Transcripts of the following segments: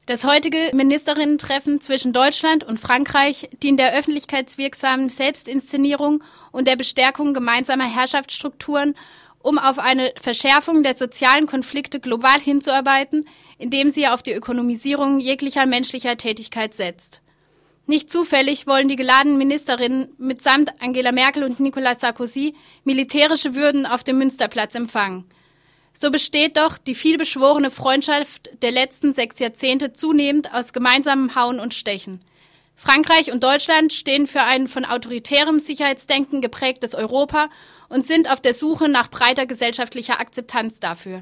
Das heutige Ministerinnen-Treffen zwischen Deutschland und Frankreich dient der öffentlichkeitswirksamen Selbstinszenierung und der Bestärkung gemeinsamer Herrschaftsstrukturen, um auf eine Verschärfung der sozialen Konflikte global hinzuarbeiten, indem sie auf die Ökonomisierung jeglicher menschlicher Tätigkeit setzt. Nicht zufällig wollen die geladenen Ministerinnen mitsamt Angela Merkel und Nicolas Sarkozy militärische Würden auf dem Münsterplatz empfangen. So besteht doch die vielbeschworene Freundschaft der letzten 6 Jahrzehnte zunehmend aus gemeinsamem Hauen und Stechen. Frankreich und Deutschland stehen für ein von autoritärem Sicherheitsdenken geprägtes Europa und sind auf der Suche nach breiter gesellschaftlicher Akzeptanz dafür.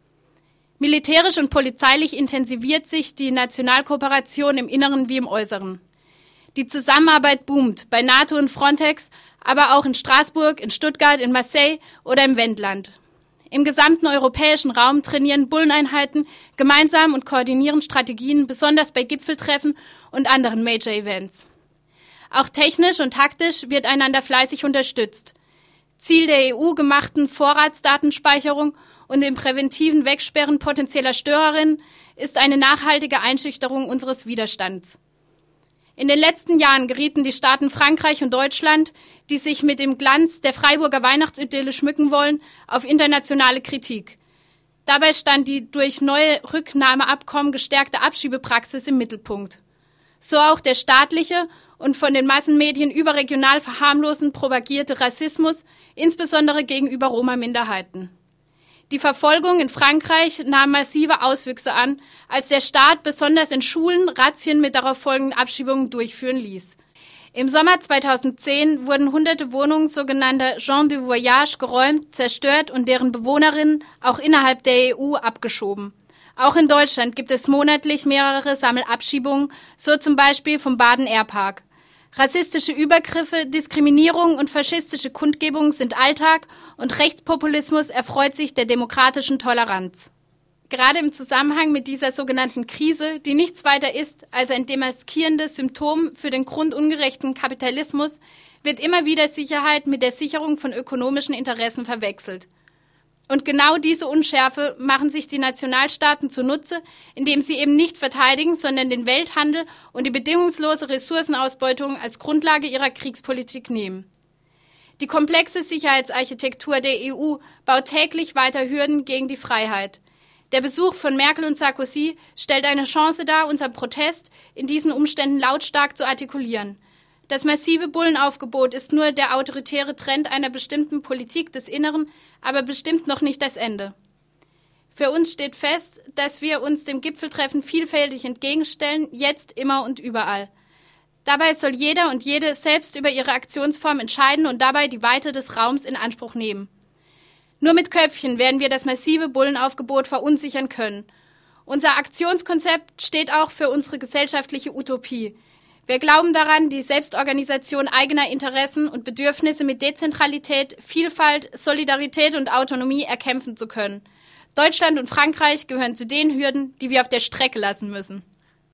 Militärisch und polizeilich intensiviert sich die Nationalkooperation im Inneren wie im Äußeren. Die Zusammenarbeit boomt bei NATO und Frontex, aber auch in Straßburg, in Stuttgart, in Marseille oder im Wendland. Im gesamten europäischen Raum trainieren Bulleneinheiten gemeinsam und koordinieren Strategien, besonders bei Gipfeltreffen und anderen Major-Events. Auch technisch und taktisch wird einander fleißig unterstützt. Ziel der EU-gemachten Vorratsdatenspeicherung und dem präventiven Wegsperren potenzieller Störerinnen ist eine nachhaltige Einschüchterung unseres Widerstands. In den letzten Jahren gerieten die Staaten Frankreich und Deutschland, die sich mit dem Glanz der Freiburger Weihnachtsidylle schmücken wollen, auf internationale Kritik. Dabei stand die durch neue Rücknahmeabkommen gestärkte Abschiebepraxis im Mittelpunkt. So auch der staatliche und von den Massenmedien überregional verharmlosend propagierte Rassismus, insbesondere gegenüber Roma-Minderheiten. Die Verfolgung in Frankreich nahm massive Auswüchse an, als der Staat besonders in Schulen Razzien mit darauf folgenden Abschiebungen durchführen ließ. Im Sommer 2010 wurden hunderte Wohnungen sogenannter Gens du Voyage geräumt, zerstört und deren Bewohnerinnen auch innerhalb der EU abgeschoben. Auch in Deutschland gibt es monatlich mehrere Sammelabschiebungen, so zum Beispiel vom Baden-Airpark. Rassistische Übergriffe, Diskriminierung und faschistische Kundgebungen sind Alltag und Rechtspopulismus erfreut sich der demokratischen Toleranz. Gerade im Zusammenhang mit dieser sogenannten Krise, die nichts weiter ist als ein demaskierendes Symptom für den grundungerechten Kapitalismus, wird immer wieder Sicherheit mit der Sicherung von ökonomischen Interessen verwechselt. Und genau diese Unschärfe machen sich die Nationalstaaten zunutze, indem sie eben nicht verteidigen, sondern den Welthandel und die bedingungslose Ressourcenausbeutung als Grundlage ihrer Kriegspolitik nehmen. Die komplexe Sicherheitsarchitektur der EU baut täglich weiter Hürden gegen die Freiheit. Der Besuch von Merkel und Sarkozy stellt eine Chance dar, unser Protest in diesen Umständen lautstark zu artikulieren. Das massive Bullenaufgebot ist nur der autoritäre Trend einer bestimmten Politik des Inneren, aber bestimmt noch nicht das Ende. Für uns steht fest, dass wir uns dem Gipfeltreffen vielfältig entgegenstellen, jetzt, immer und überall. Dabei soll jeder und jede selbst über ihre Aktionsform entscheiden und dabei die Weite des Raums in Anspruch nehmen. Nur mit Köpfchen werden wir das massive Bullenaufgebot verunsichern können. Unser Aktionskonzept steht auch für unsere gesellschaftliche Utopie. Wir glauben daran, die Selbstorganisation eigener Interessen und Bedürfnisse mit Dezentralität, Vielfalt, Solidarität und Autonomie erkämpfen zu können. Deutschland und Frankreich gehören zu den Hürden, die wir auf der Strecke lassen müssen.